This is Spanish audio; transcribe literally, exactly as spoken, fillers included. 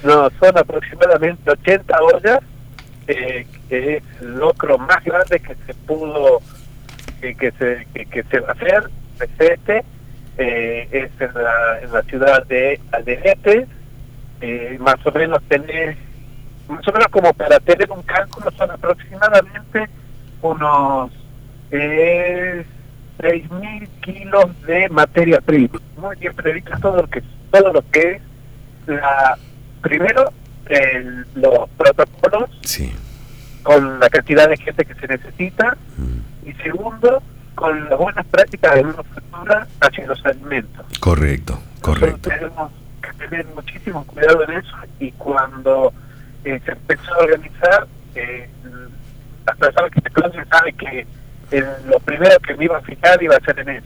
No, son aproximadamente ochenta ollas, eh, que es el locro más grande que se pudo, que, que se que, que se va a hacer, es este, eh, es en la, en la ciudad de Alderete. Eh, más o menos tener, más o menos como para tener un cálculo, son aproximadamente unos eh, seis mil kilos de materia prima. Muy bien, predica todo lo que todo lo que es la primero el, los protocolos, Sí. con la cantidad de gente que se necesita, Mm. y segundo, con las buenas prácticas de manufactura hacia los alimentos. Correcto, correcto. Nosotros tenemos que tener muchísimo cuidado en eso, y cuando eh, se empezó a organizar, eh, las personas que se conocen saben que eh, lo primero que me iba a fijar iba a ser en eso,